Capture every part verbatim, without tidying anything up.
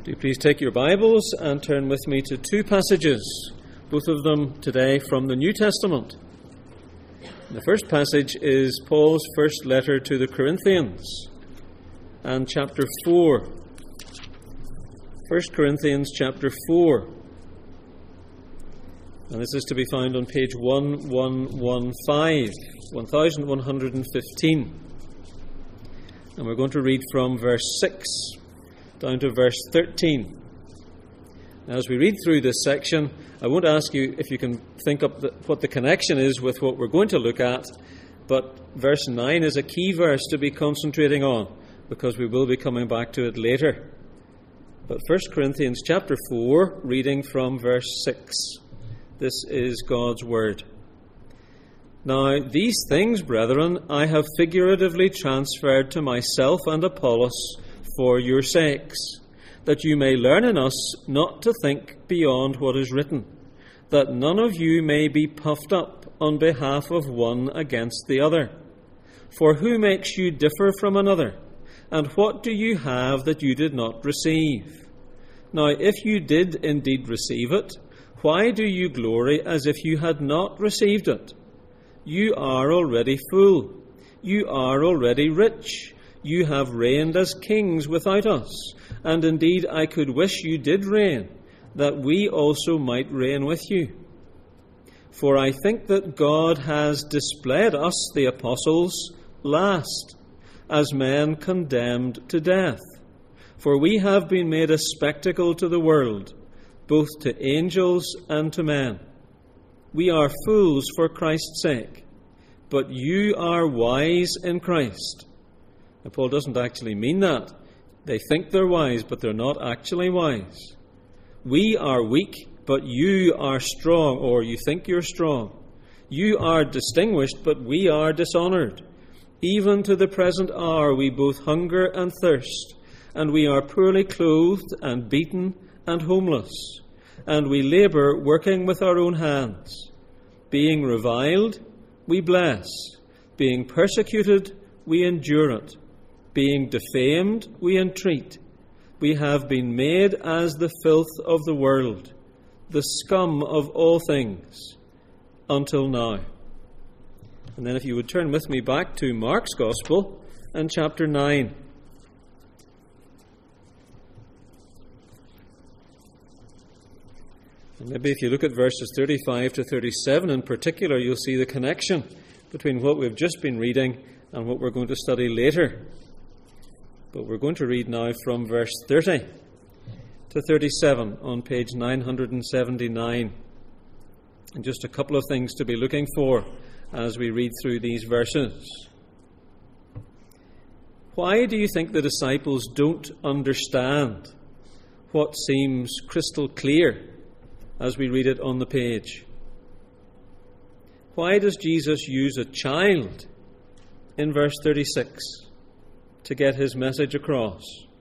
Do you please take your Bibles and turn with me to two passages, both of them today from the New Testament. The first passage is Paul's first letter to the Corinthians, and chapter four. First Corinthians chapter four. And this is to be found on page eleven fifteen, eleven fifteen. And we're going to read from verse six down to verse thirteen. Now, as we read through this section, I won't ask you if you can think up the, what the connection is with what we're going to look at, but verse nine is a key verse to be concentrating on, because we will be coming back to it later. But First Corinthians chapter four, reading from verse six. This is God's word. Now, these things, brethren, I have figuratively transferred to myself and Apollos for your sakes, that you may learn in us not to think beyond what is written, that none of you may be puffed up on behalf of one against the other. For who makes you differ from another? And what do you have that you did not receive? Now, if you did indeed receive it, why do you glory as if you had not received it? You are already full. You are already rich. You have reigned as kings without us. And indeed I could wish you did reign, that we also might reign with you. For I think that God has displayed us, the apostles, last, as men condemned to death. For we have been made a spectacle to the world, both to angels and to men. We are fools for Christ's sake, but you are wise in Christ. Now, Paul doesn't actually mean that. They think they're wise, but they're not actually wise. We are weak, but you are strong, or you think you're strong. You are distinguished, but we are dishonoured. Even to the present hour we both hunger and thirst, and we are poorly clothed and beaten and homeless, and we labour working with our own hands. Being reviled, we bless. Being persecuted, we endure it. Being defamed, we entreat. We have been made as the filth of the world, the scum of all things, until now. And then if you would turn with me back to Mark's Gospel and chapter nine. And maybe if you look at verses thirty-five to thirty-seven in particular, you'll see the connection between what we've just been reading and what we're going to study later. But we're going to read now from verse thirty to thirty-seven on page nine seventy-nine. And just a couple of things to be looking for as we read through these verses. Why do you think the disciples don't understand what seems crystal clear as we read it on the page? Why does Jesus use a child in verse thirty-six to get his message across?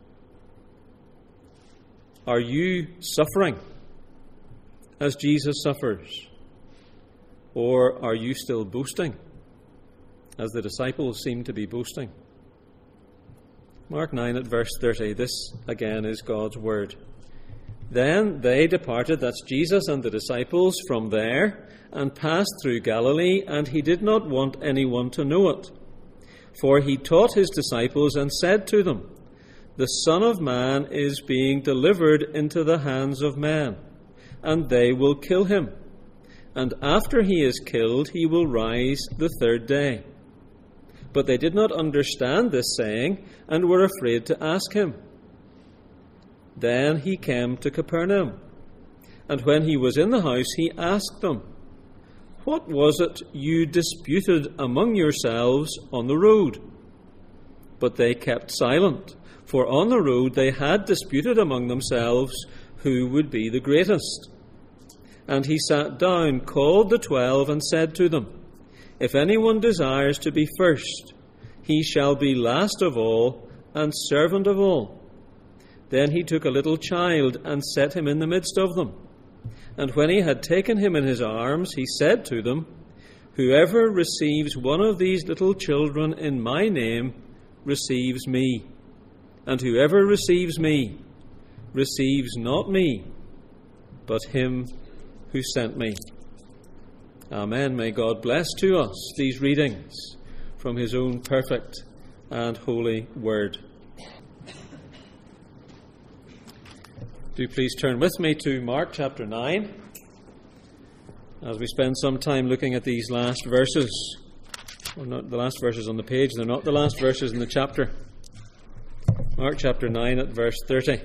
Are you suffering as Jesus suffers? Or are you still boasting, as the disciples seem to be boasting? Mark nine at verse thirty. This again is God's word. Then they departed, that's Jesus and the disciples, from there and passed through Galilee, and he did not want anyone to know it. For he taught his disciples and said to them, the Son of Man is being delivered into the hands of men, and they will kill him. And after he is killed, he will rise the third day. But they did not understand this saying, and were afraid to ask him. Then he came to Capernaum, and when he was in the house, he asked them, what was it you disputed among yourselves on the road? But they kept silent, for on the road they had disputed among themselves who would be the greatest. And he sat down, called the twelve, and said to them, if anyone desires to be first, he shall be last of all and servant of all. Then he took a little child and set him in the midst of them. And when he had taken him in his arms, he said to them, whoever receives one of these little children in my name receives me. And whoever receives me receives not me, but him who sent me. Amen. May God bless to us these readings from his own perfect and holy word. Do please turn with me to Mark chapter nine as we spend some time looking at these last verses. Well, not the last verses on the page, they're not the last verses in the chapter. Mark chapter nine at verse thirty.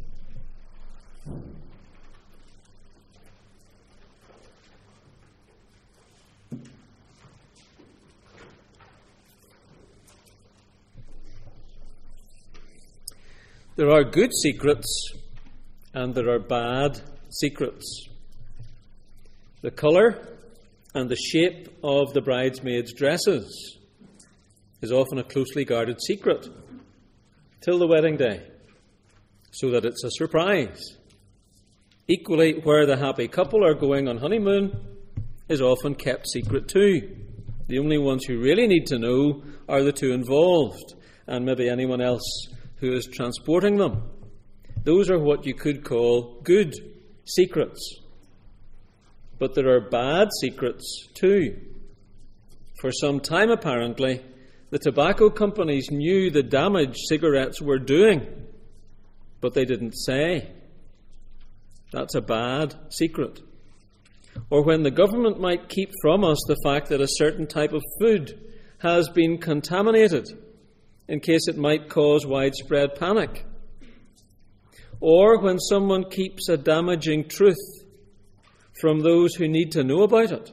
There are good secrets and there are bad secrets. The colour and the shape of the bridesmaids' dresses is often a closely guarded secret till the wedding day, so that it's a surprise. Equally, where the happy couple are going on honeymoon is often kept secret too. The only ones who really need to know are the two involved, and maybe anyone else who is transporting them. Those are what you could call good secrets. But there are bad secrets too. For some time, apparently, the tobacco companies knew the damage cigarettes were doing, but they didn't say. That's a bad secret. Or when the government might keep from us the fact that a certain type of food has been contaminated, in case it might cause widespread panic. Or when someone keeps a damaging truth from those who need to know about it.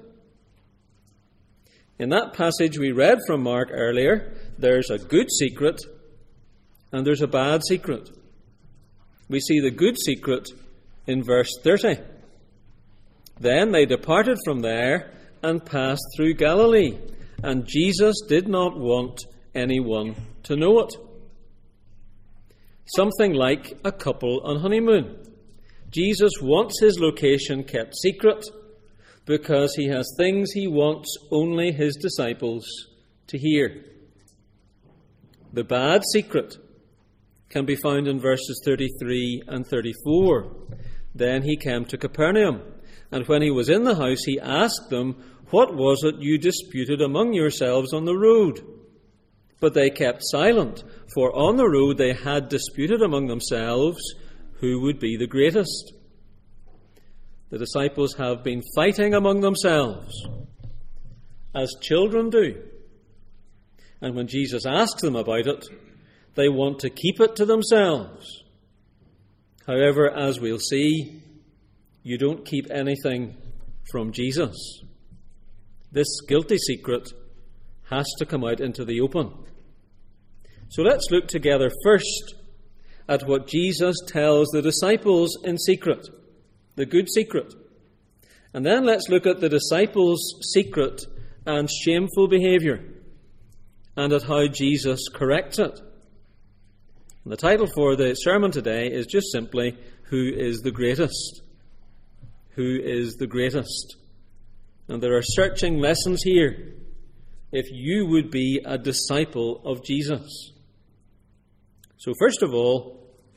In that passage we read from Mark earlier, there's a good secret and there's a bad secret. We see the good secret in verse thirty. Then they departed from there and passed through Galilee, and Jesus did not want anyone to know it. Something like a couple on honeymoon. Jesus wants his location kept secret because he has things he wants only his disciples to hear. The bad secret can be found in verses thirty-three and thirty-four. Then he came to Capernaum, and when he was in the house, he asked them, "What was it you disputed among yourselves on the road?" But they kept silent, for on the road they had disputed among themselves who would be the greatest. The disciples have been fighting among themselves, as children do. And when Jesus asks them about it, they want to keep it to themselves. However, as we'll see, you don't keep anything from Jesus. This guilty secret has to come out into the open. So let's look together first at what Jesus tells the disciples in secret, the good secret. And then let's look at the disciples' secret and shameful behaviour, and at how Jesus corrects it. And the title for the sermon today is just simply, Who is the Greatest? Who is the Greatest? And there are searching lessons here if you would be a disciple of Jesus. So first of all,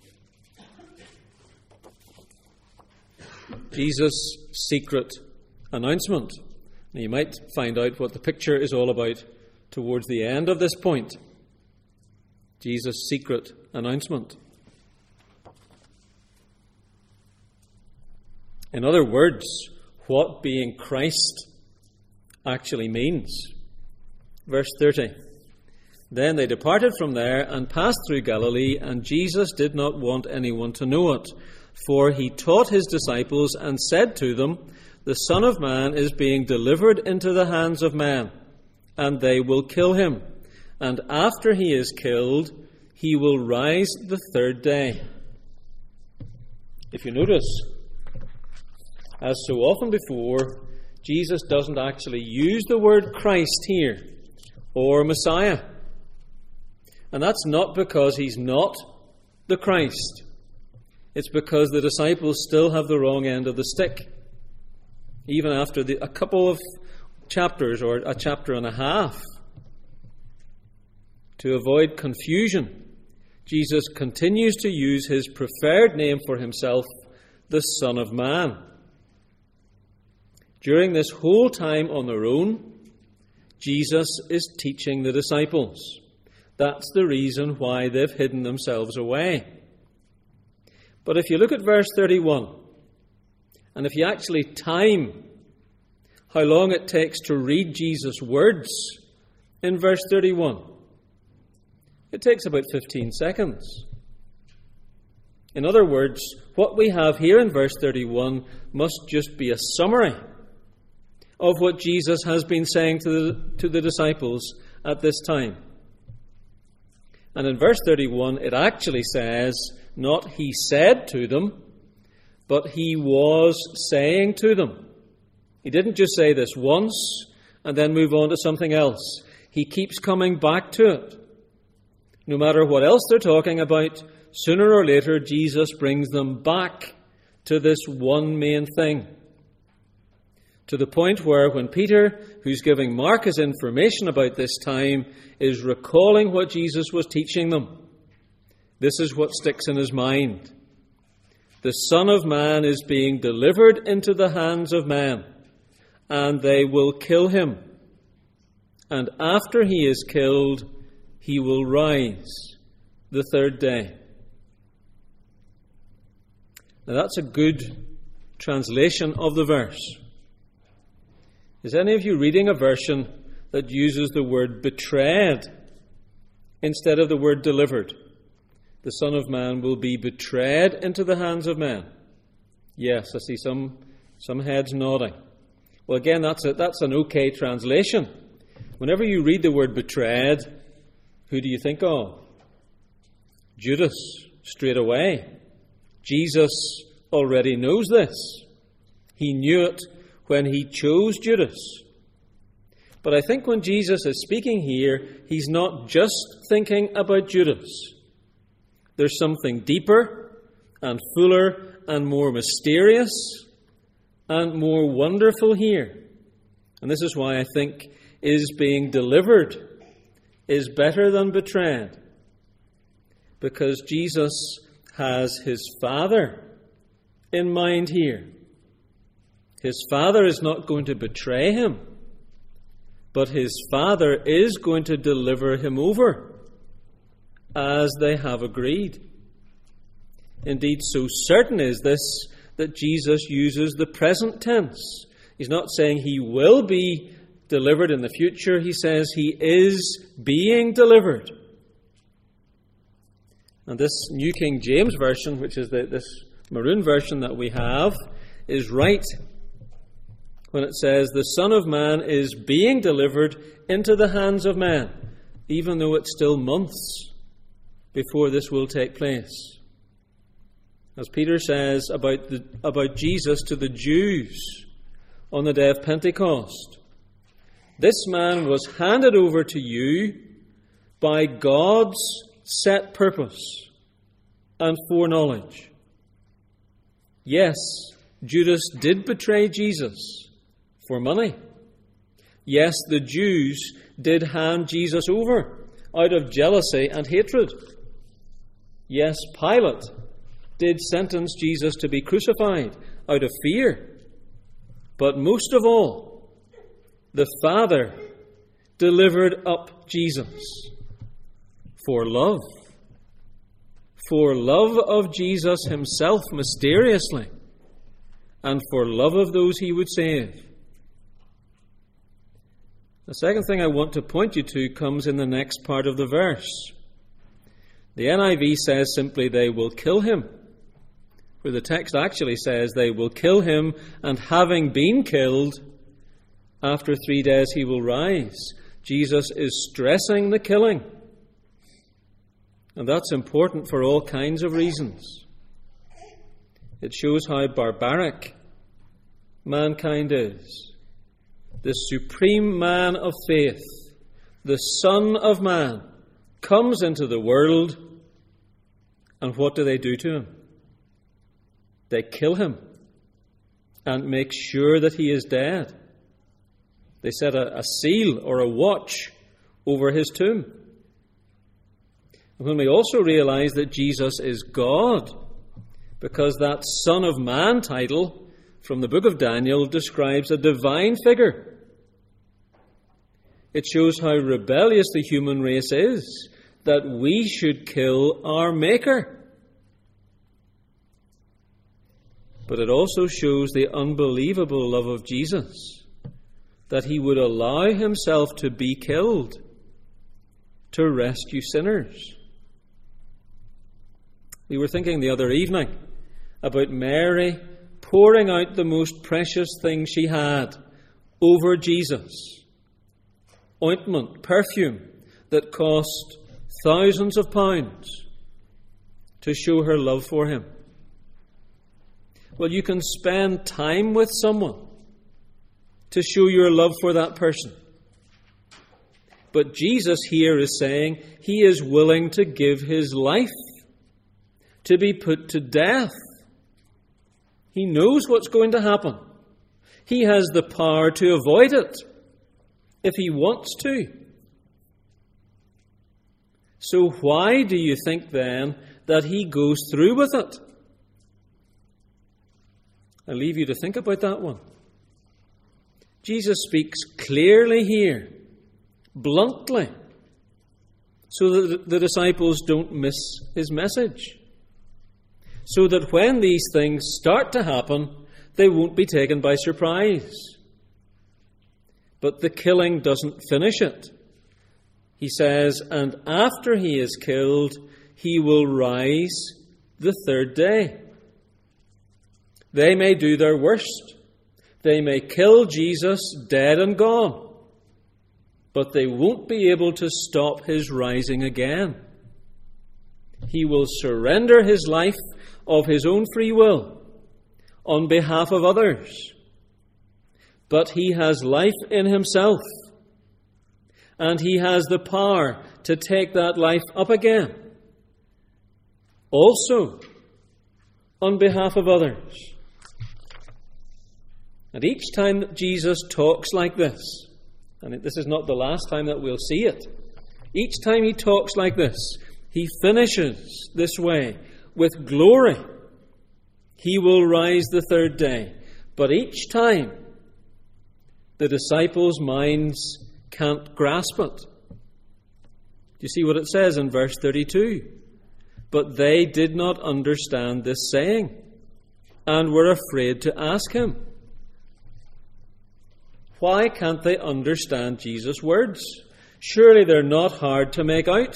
Jesus' secret announcement. Now you might find out what the picture is all about towards the end of this point. Jesus' secret announcement. In other words, what being Christ actually means. Verse thirty. Then they departed from there and passed through Galilee, and Jesus did not want anyone to know it. For he taught his disciples and said to them, "The Son of Man is being delivered into the hands of men, and they will kill him. And after he is killed, he will rise the third day." If you notice, as so often before, Jesus doesn't actually use the word Christ here, or Messiah. And that's not because he's not the Christ. It's because the disciples still have the wrong end of the stick. Even after the, a couple of chapters, or a chapter and a half. To avoid confusion, Jesus continues to use his preferred name for himself, the Son of Man. During this whole time on their own, Jesus is teaching the disciples. That's the reason why they've hidden themselves away. But if you look at verse thirty-one, and if you actually time how long it takes to read Jesus' words in verse thirty-one, it takes about fifteen seconds. In other words, what we have here in verse thirty-one must just be a summary of what Jesus has been saying to the, to the disciples at this time. And in verse thirty-one, it actually says, not he said to them, but he was saying to them. He didn't just say this once and then move on to something else. He keeps coming back to it. No matter what else they're talking about, sooner or later Jesus brings them back to this one main thing. To the point where when Peter, who's giving Mark his information about this time, is recalling what Jesus was teaching them, this is what sticks in his mind. The Son of Man is being delivered into the hands of men, and they will kill him. And after he is killed, he will rise the third day. Now that's a good translation of the verse. Is any of you reading a version that uses the word betrayed instead of the word delivered? The Son of Man will be betrayed into the hands of men. Yes, I see some some heads nodding. Well, again, that's a, that's an okay translation. Whenever you read the word betrayed, who do you think of? Judas, straight away. Jesus already knows this. He knew it when he chose Judas. But I think when Jesus is speaking here, he's not just thinking about Judas. There's something deeper and fuller and more mysterious and more wonderful here. And this is why I think is being delivered is better than betrayed. Because Jesus has his Father in mind here. His Father is not going to betray him, but his Father is going to deliver him over, as they have agreed. Indeed, so certain is this that Jesus uses the present tense. He's not saying he will be delivered in the future. He says he is being delivered. And this New King James Version, which is the, this maroon version that we have, is right when it says the Son of Man is being delivered into the hands of men, even though it's still months before this will take place. As Peter says about, the, about Jesus to the Jews on the day of Pentecost, this man was handed over to you by God's set purpose and foreknowledge. Yes, Judas did betray Jesus for money. Yes, the Jews did hand Jesus over out of jealousy and hatred. Yes, Pilate did sentence Jesus to be crucified out of fear. But most of all, the Father delivered up Jesus for love. For love of Jesus himself mysteriously, and for love of those he would save. The second thing I want to point you to comes in the next part of the verse. The N I V says simply, they will kill him, where the text actually says they will kill him, and having been killed, after three days he will rise. Jesus is stressing the killing. And that's important for all kinds of reasons. It shows how barbaric mankind is. The supreme man of faith, the Son of Man, comes into the world, and what do they do to him? They kill him and make sure that he is dead. They set a, a seal or a watch over his tomb. When we also realize that Jesus is God, because that Son of Man title from the book of Daniel describes a divine figure. It shows how rebellious the human race is, that we should kill our Maker. But it also shows the unbelievable love of Jesus, that he would allow himself to be killed to rescue sinners. We were thinking the other evening about Mary pouring out the most precious thing she had over Jesus. Ointment, perfume that cost thousands of pounds to show her love for him. Well, you can spend time with someone to show your love for that person. But Jesus here is saying he is willing to give his life to be put to death. He knows what's going to happen. He has the power to avoid it if he wants to. So why do you think then that he goes through with it? I leave you to think about that one. Jesus speaks clearly here, bluntly, so that the disciples don't miss his message. So that when these things start to happen, they won't be taken by surprise. But the killing doesn't finish it. He says, and after he is killed, he will rise the third day. They may do their worst. They may kill Jesus dead and gone. But they won't be able to stop his rising again. He will surrender his life of his own free will on behalf of others. But he has life in himself. And he has the power to take that life up again. Also, on behalf of others. And each time that Jesus talks like this, and this is not the last time that we'll see it, each time he talks like this, he finishes this way with glory. He will rise the third day. But each time, the disciples' minds can't grasp it. Do you see what it says in verse thirty-two? But they did not understand this saying, and were afraid to ask him. Why can't they understand Jesus' words? Surely they're not hard to make out.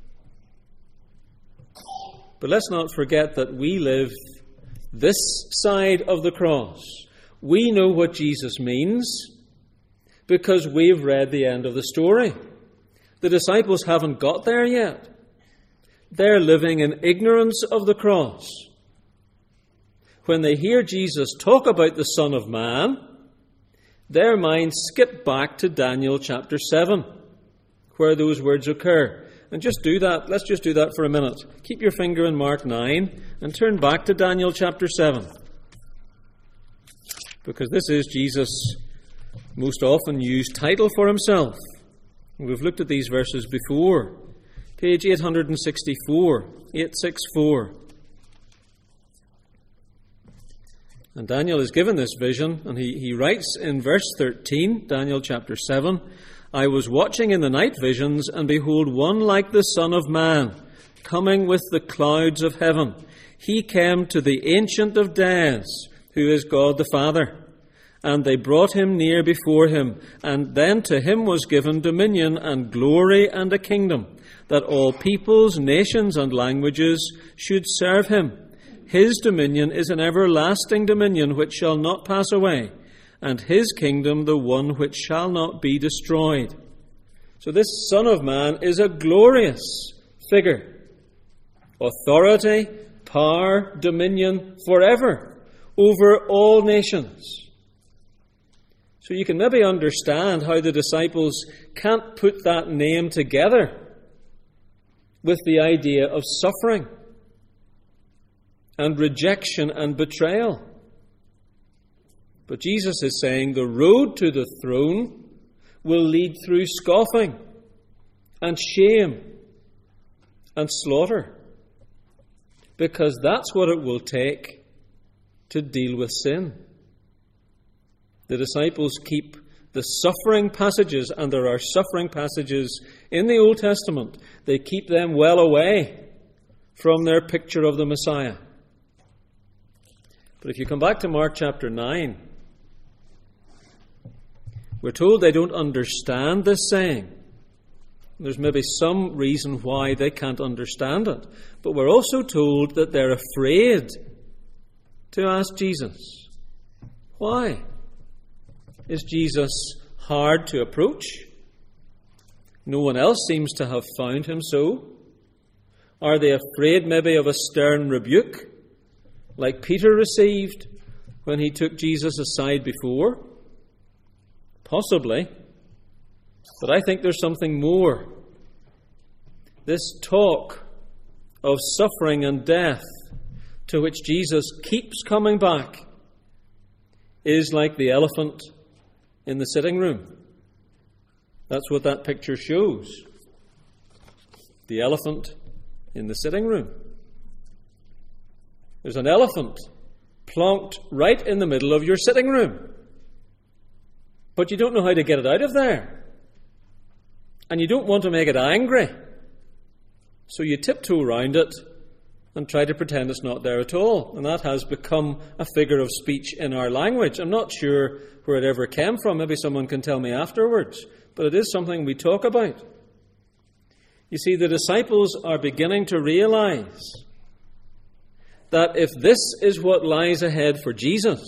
But let's not forget that we live this side of the cross. We know what Jesus means because we've read the end of the story. The disciples haven't got there yet. They're living in ignorance of the cross. When they hear Jesus talk about the Son of Man, their minds skip back to Daniel chapter seven, where those words occur. And just do that. Let's just do that for a minute. Keep your finger in Mark nine and turn back to Daniel chapter seven. Because this is Jesus' most often used title for himself. We've looked at these verses before. Page eight sixty-four, eight sixty-four. And Daniel is given this vision, and he, he writes in verse thirteen, Daniel chapter seven, I was watching in the night visions, and behold, one like the Son of Man, coming with the clouds of heaven. He came to the Ancient of Days, who is God the Father. And they brought him near before him, and then to him was given dominion and glory and a kingdom, that all peoples, nations, and languages should serve him. His dominion is an everlasting dominion which shall not pass away, and his kingdom the one which shall not be destroyed. So this Son of Man is a glorious figure. Authority, power, dominion forever over all nations. So you can maybe understand how the disciples can't put that name together with the idea of suffering and rejection and betrayal. But Jesus is saying the road to the throne will lead through scoffing and shame and slaughter, because that's what it will take to deal with sin. The disciples keep the suffering passages, and there are suffering passages in the Old Testament, they keep them well away from their picture of the Messiah. But if you come back to Mark chapter nine, we're told they don't understand this saying. There's maybe some reason why they can't understand it. But we're also told that they're afraid to ask Jesus. Why? Is Jesus hard to approach? No one else seems to have found him so. Are they afraid maybe of a stern rebuke, like Peter received when he took Jesus aside before? Possibly. But I think there's something more. This talk of suffering and death to which Jesus keeps coming back is like the elephant in the sitting room. That's what that picture shows. The elephant in the sitting room. There's an elephant plonked right in the middle of your sitting room. But you don't know how to get it out of there. And you don't want to make it angry. So you tiptoe around it and try to pretend it's not there at all. And that has become a figure of speech in our language. I'm not sure where it ever came from. Maybe someone can tell me afterwards. But it is something we talk about. You see, the disciples are beginning to realize that if this is what lies ahead for Jesus,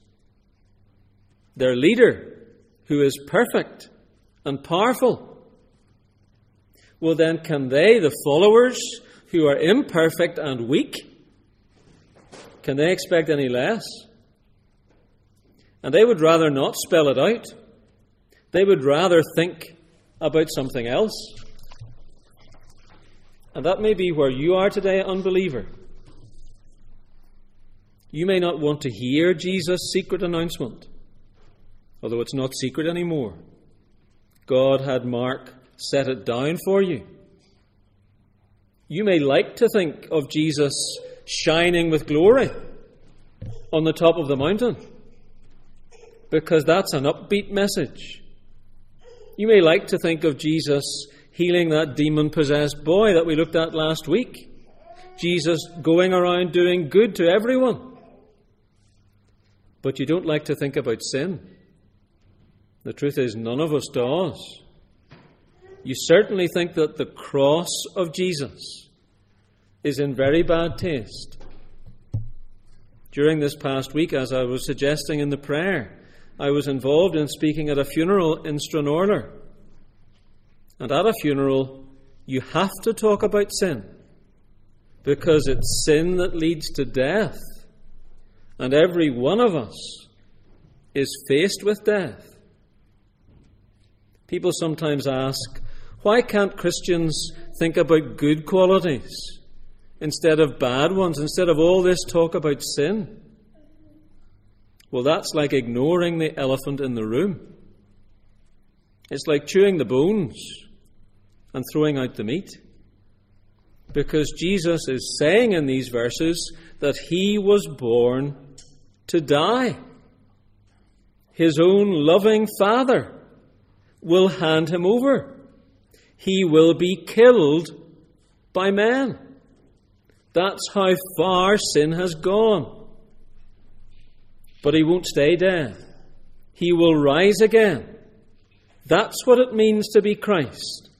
their leader, who is perfect and powerful, well then can they, the followers who are imperfect and weak, can they expect any less? And they would rather not spell it out. They would rather think about something else. And that may be where you are today, unbeliever. You may not want to hear Jesus' secret announcement, although it's not secret anymore. God had Mark set it down for you. You may like to think of Jesus shining with glory on the top of the mountain, because that's an upbeat message. You may like to think of Jesus healing that demon-possessed boy that we looked at last week. Jesus going around doing good to everyone. But you don't like to think about sin. The truth is, none of us does. You certainly think that the cross of Jesus is in very bad taste. During this past week, as I was suggesting in the prayer, I was involved in speaking at a funeral in Stranorlar. And at a funeral, you have to talk about sin, because it's sin that leads to death. And every one of us is faced with death. People sometimes ask, why can't Christians think about good qualities instead of bad ones, instead of all this talk about sin? Well, that's like ignoring the elephant in the room. It's like chewing the bones and throwing out the meat. Because Jesus is saying in these verses that he was born to die. His own loving Father will hand him over. He will be killed by men. That's how far sin has gone. But he won't stay dead. He will rise again. That's what it means to be Christ.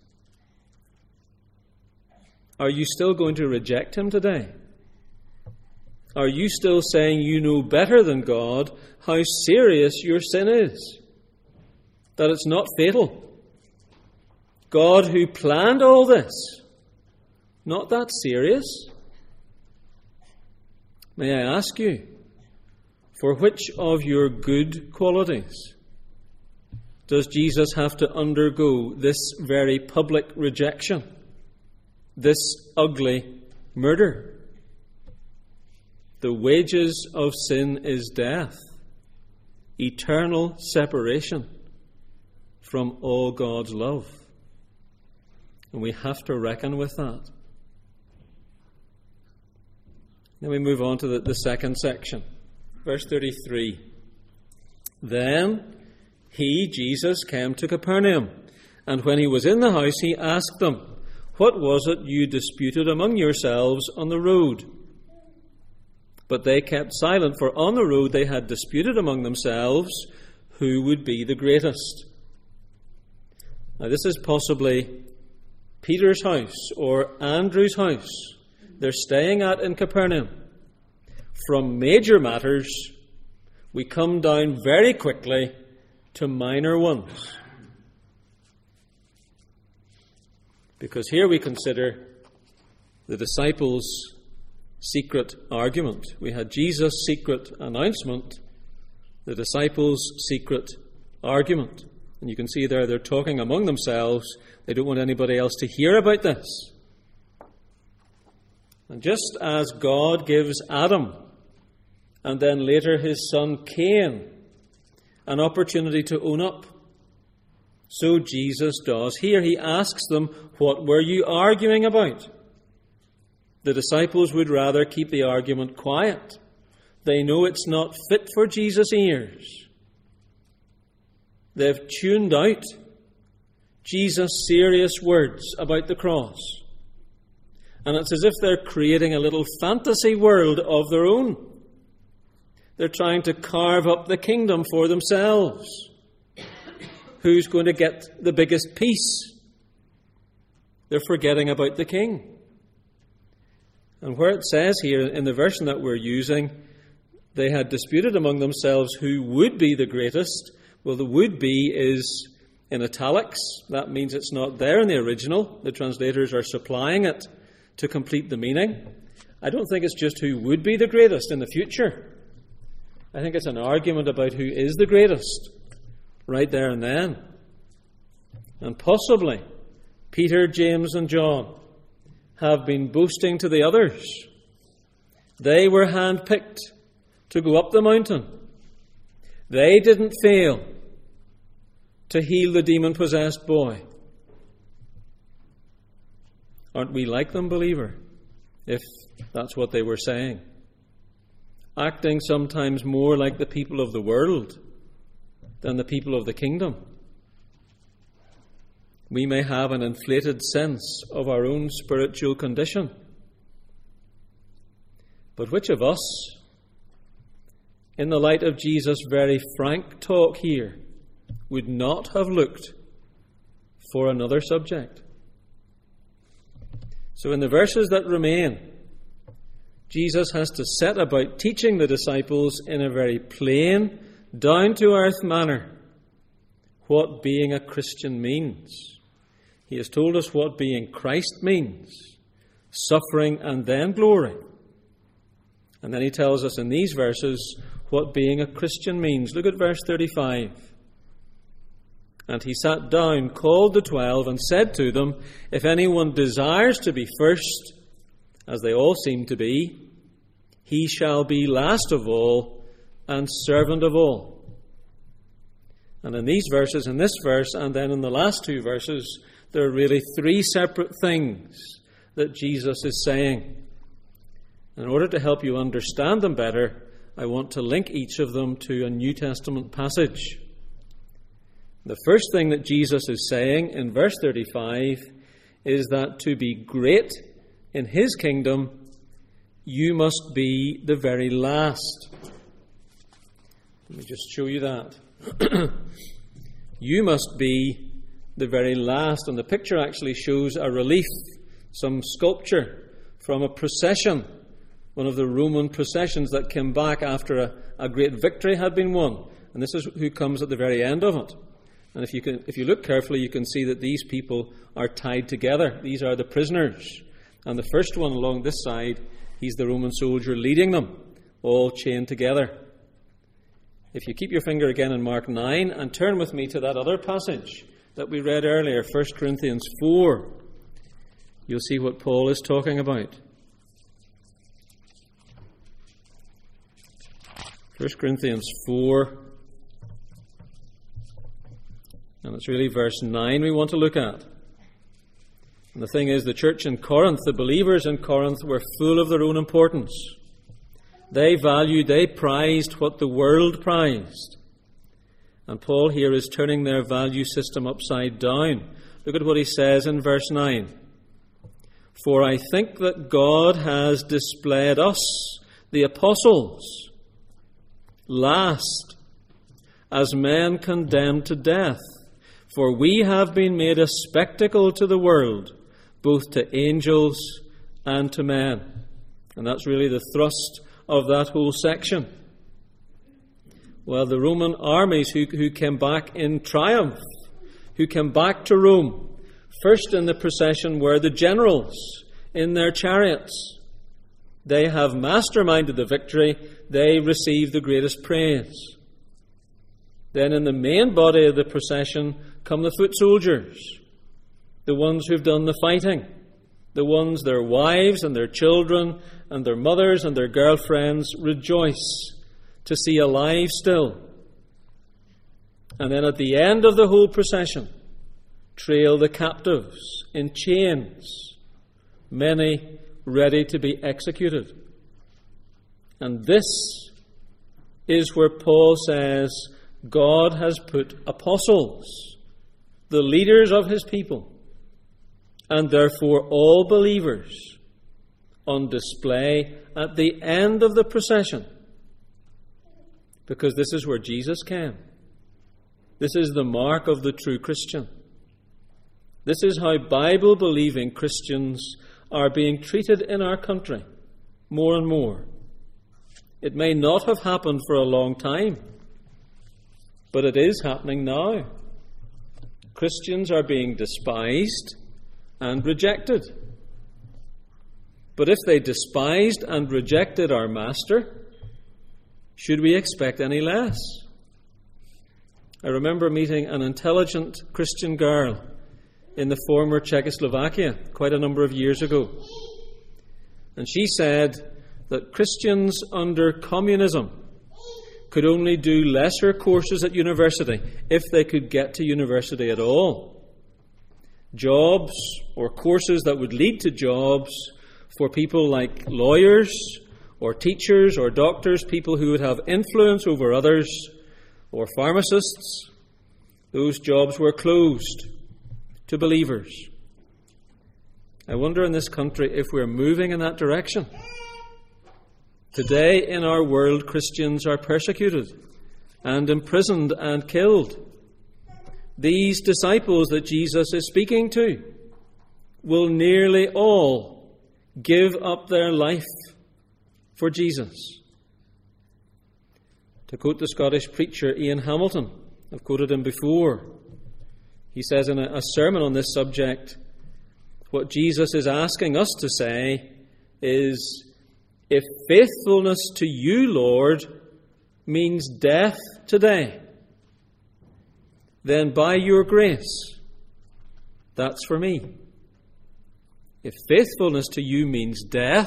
Are you still going to reject him today? Are you still saying you know better than God how serious your sin is? That it's not fatal? God who planned all this, not that serious? May I ask you, for which of your good qualities does Jesus have to undergo this very public rejection, this ugly murder? The wages of sin is death, eternal separation from all God's love. And we have to reckon with that. Then we move on to the, the second section. Verse thirty-three. Then he, Jesus, came to Capernaum, and when he was in the house, he asked them, "What was it you disputed among yourselves on the road?" But they kept silent, for on the road they had disputed among themselves who would be the greatest. Now this is possibly Peter's house or Andrew's house they're staying at in Capernaum. From major matters, we come down very quickly to minor ones. Because here we consider the disciples' secret argument. We had Jesus' secret announcement, the disciples' secret argument. And you can see there they're talking among themselves. They don't want anybody else to hear about this. And just as God gives Adam, and then later his son Cain, an opportunity to own up, so Jesus does here. He asks them, "What were you arguing about?" The disciples would rather keep the argument quiet. They know it's not fit for Jesus' ears. They've tuned out Jesus' serious words about the cross. And it's as if they're creating a little fantasy world of their own. They're trying to carve up the kingdom for themselves. Who's going to get the biggest piece? They're forgetting about the king. And where it says here in the version that we're using, they had disputed among themselves who would be the greatest. Well, the would be is in italics. That means it's not there in the original. The translators are supplying it to complete the meaning. I don't think it's just who would be the greatest in the future. I think it's an argument about who is the greatest right there and then. And possibly Peter, James and John have been boasting to the others. They were handpicked to go up the mountain. They didn't fail to heal the demon-possessed boy. Aren't we like them, believer, if that's what they were saying? Acting sometimes more like the people of the world than the people of the kingdom. We may have an inflated sense of our own spiritual condition. But which of us, in the light of Jesus' very frank talk here, would not have looked for another subject? So in the verses that remain, Jesus has to set about teaching the disciples in a very plain, down-to-earth manner what being a Christian means. He has told us what being Christ means, suffering and then glory. And then he tells us in these verses what being a Christian means. Look at verse thirty-five. And he sat down, called the twelve, and said to them, "If anyone desires to be first, as they all seem to be, he shall be last of all and servant of all." And in these verses, in this verse, and then in the last two verses, there are really three separate things that Jesus is saying. In order to help you understand them better, I want to link each of them to a New Testament passage. The first thing that Jesus is saying in verse thirty-five is that to be great in his kingdom, you must be the very last. Let me just show you that. You must be the very last. And the picture actually shows a relief, some sculpture from a procession, one of the Roman processions that came back after a, a great victory had been won. And this is who comes at the very end of it. And if you can, if you look carefully, you can see that these people are tied together. These are the prisoners. And the first one along this side, he's the Roman soldier leading them, all chained together. If you keep your finger again in Mark nine and turn with me to that other passage that we read earlier, First Corinthians four, you'll see what Paul is talking about. First Corinthians four, and it's really verse nine we want to look at. And the thing is, the church in Corinth, the believers in Corinth, were full of their own importance. They valued, they prized what the world prized. And Paul here is turning their value system upside down. Look at what he says in verse nine. For I think that God has displayed us, the apostles, last, as men condemned to death. For we have been made a spectacle to the world, both to angels and to men. And that's really the thrust of that whole section. Well, the Roman armies who, who came back in triumph, who came back to Rome, first in the procession were the generals in their chariots. They have masterminded the victory. They receive the greatest praise. Then in the main body of the procession come the foot soldiers, the ones who've done the fighting, the ones their wives and their children and their mothers and their girlfriends rejoice to see alive still. And then at the end of the whole procession, trail the captives in chains, many ready to be executed. And this is where Paul says God has put apostles, the leaders of his people, and therefore all believers, on display at the end of the procession. Because this is where Jesus came. This is the mark of the true Christian. This is how Bible-believing Christians are being treated in our country, more and more. It may not have happened for a long time, but it is happening now. Christians are being despised and rejected. But if they despised and rejected our Master, should we expect any less? I remember meeting an intelligent Christian girl in the former Czechoslovakia quite a number of years ago. And she said that Christians under communism could only do lesser courses at university if they could get to university at all. Jobs or courses that would lead to jobs for people like lawyers or teachers or doctors, people who would have influence over others, or pharmacists, those jobs were closed to believers. I wonder in this country if we're moving in that direction. Today in our world, Christians are persecuted and imprisoned and killed. These disciples that Jesus is speaking to will nearly all give up their life for Jesus. To quote the Scottish preacher Ian Hamilton, I've quoted him before, he says in a, a sermon on this subject, what Jesus is asking us to say is, if faithfulness to you, Lord, means death today, then by your grace, that's for me. If faithfulness to you means death,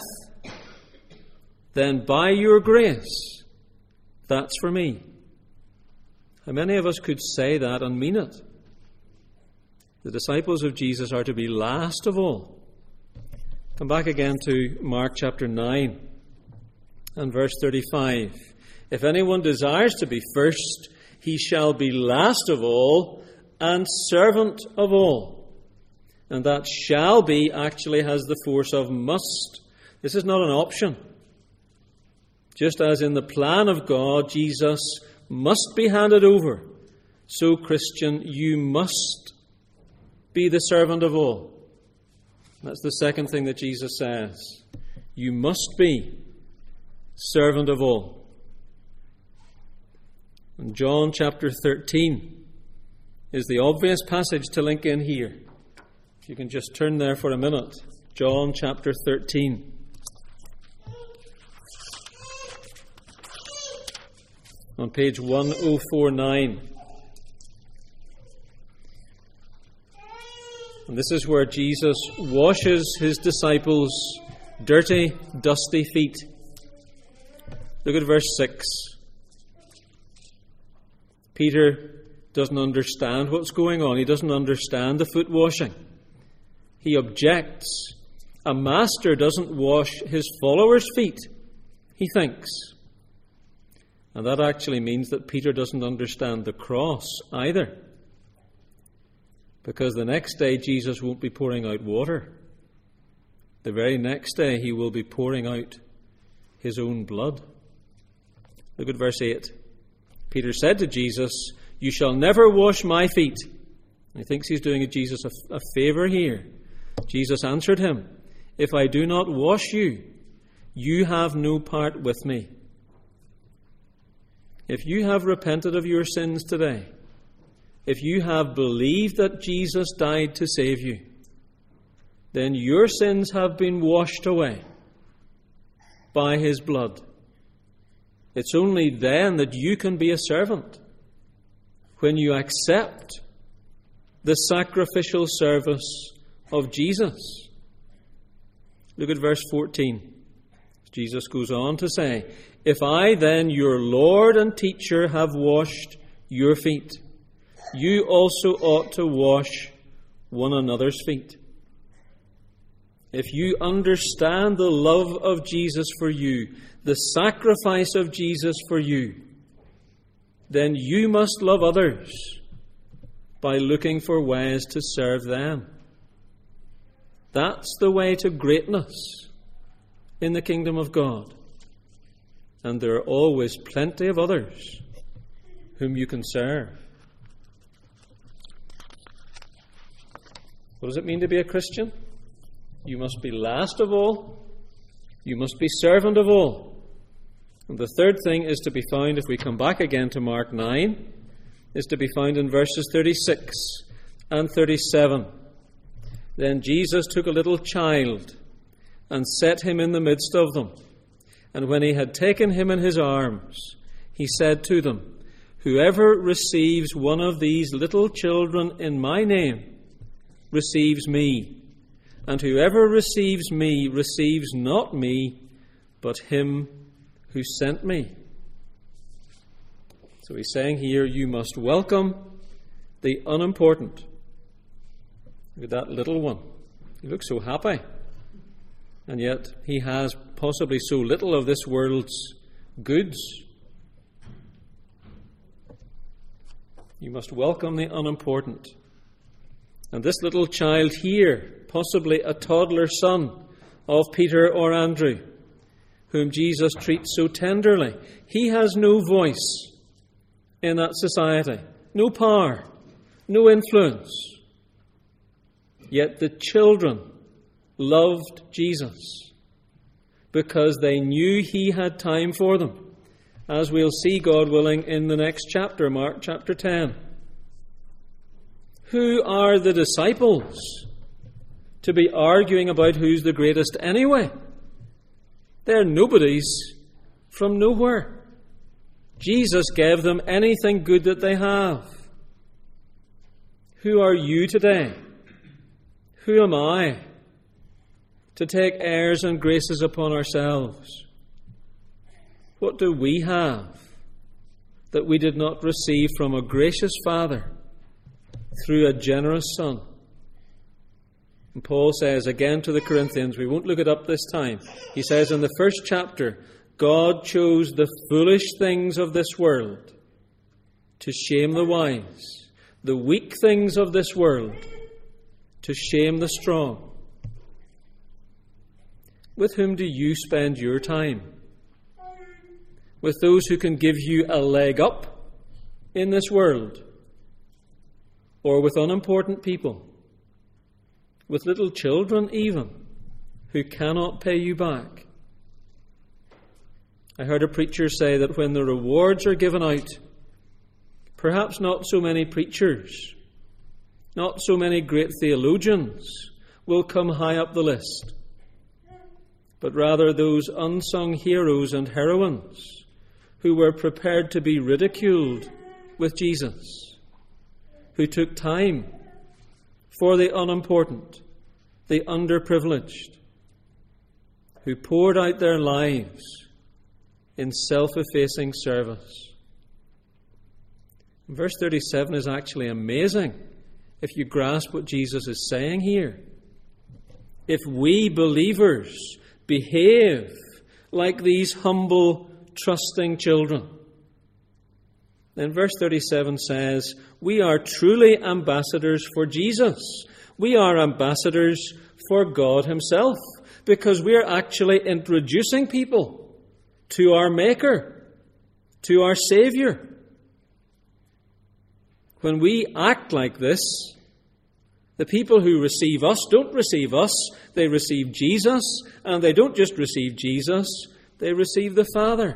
then by your grace, that's for me. How many of us could say that and mean it? The disciples of Jesus are to be last of all. Come back again to Mark chapter nine and verse thirty-five. If anyone desires to be first, he shall be last of all and servant of all. And that shall be actually has the force of must. This is not an option. Just as in the plan of God, Jesus must be handed over, so, Christian, you must be the servant of all. That's the second thing that Jesus says. You must be servant of all. And John chapter thirteen is the obvious passage to link in here. If you can just turn there for a minute. John chapter thirteen. On page one oh four nine. And this is where Jesus washes his disciples' dirty, dusty feet. Look at verse six. Peter doesn't understand what's going on. He doesn't understand the foot washing. He objects. A master doesn't wash his followers' feet. he thinks. And that actually means that Peter doesn't understand the cross either. Because the next day Jesus won't be pouring out water. The very next day he will be pouring out his own blood. Look at verse eight. Peter said to Jesus, "You shall never wash my feet." He thinks he's doing Jesus a, a favour here. Jesus answered him, "If I do not wash you, you have no part with me." If you have repented of your sins today, if you have believed that Jesus died to save you, then your sins have been washed away by his blood. It's only then that you can be a servant, when you accept the sacrificial service of Jesus. Look at verse fourteen. Jesus goes on to say, "If I then, your Lord and teacher, have washed your feet, you also ought to wash one another's feet." If you understand the love of Jesus for you, the sacrifice of Jesus for you, then you must love others by looking for ways to serve them. That's the way to greatness in the kingdom of God. And there are always plenty of others whom you can serve. What does it mean to be a Christian? You must be last of all. You must be servant of all. And the third thing is to be found, if we come back again to Mark nine, is to be found in verses thirty-six and thirty-seven. Then Jesus took a little child and set him in the midst of them. And when he had taken him in his arms, he said to them, "Whoever receives one of these little children in my name receives me. And whoever receives me receives not me, but him who sent me." So he's saying here, you must welcome the unimportant. Look at that little one. He looks so happy. And yet he has possibly so little of this world's goods. You must welcome the unimportant. And this little child here, possibly a toddler son of Peter or Andrew, whom Jesus treats so tenderly, he has no voice in that society, no power, no influence. Yet the children loved Jesus because they knew he had time for them, as we'll see, God willing, in the next chapter, Mark chapter ten. Who are the disciples to be arguing about who's the greatest anyway? They're nobodies from nowhere. Jesus gave them anything good that they have. Who are you today? Who am I to take airs and graces upon ourselves? What do we have that we did not receive from a gracious Father through a generous Son? And Paul says again to the Corinthians, we won't look it up this time, he says in the first chapter, God chose the foolish things of this world to shame the wise, the weak things of this world to shame the strong. With whom do you spend your time? With those who can give you a leg up in this world? Or with unimportant people? With little children even, who cannot pay you back? I heard a preacher say that when the rewards are given out, perhaps not so many preachers, not so many great theologians will come high up the list, but rather those unsung heroes and heroines who were prepared to be ridiculed with Jesus, who took time for the unimportant, the underprivileged, who poured out their lives in self-effacing service. Verse thirty-seven is actually amazing if you grasp what Jesus is saying here. If we believers behave like these humble, trusting children. Then verse thirty-seven says, we are truly ambassadors for Jesus. We are ambassadors for God himself, because we are actually introducing people to our Maker, to our Saviour. When we act like this, the people who receive us don't receive us, they receive Jesus, and they don't just receive Jesus, they receive the Father.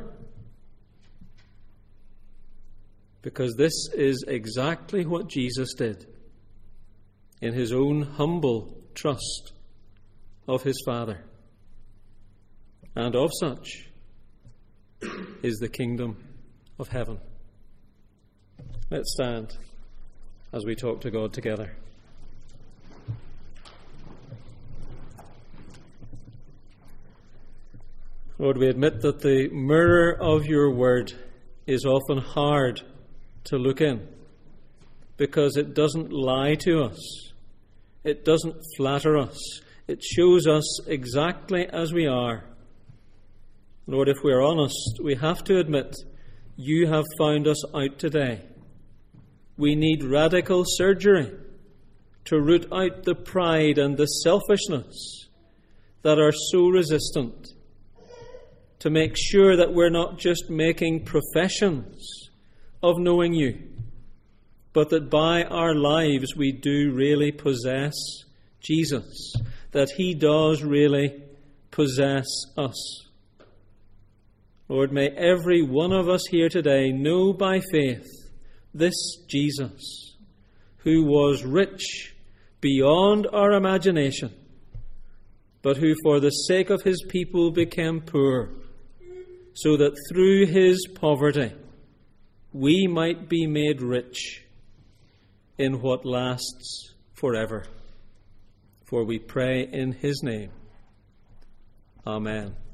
Because this is exactly what Jesus did in his own humble trust of his Father. And of such is the kingdom of heaven. Let's stand as we talk to God together. Lord, we admit that the mirror of your word is often hard to look in, because it doesn't lie to us. It doesn't flatter us. It shows us exactly as we are. Lord, if we're honest, we have to admit you have found us out today. We need radical surgery to root out the pride and the selfishness that are so resistant, to make sure that we're not just making professions of knowing you, but that by our lives we do really possess Jesus, that he does really possess us. Lord, may every one of us here today know by faith this Jesus, who was rich beyond our imagination, but who for the sake of his people became poor, so that through his poverty we might be made rich in what lasts forever. For we pray in his name. Amen.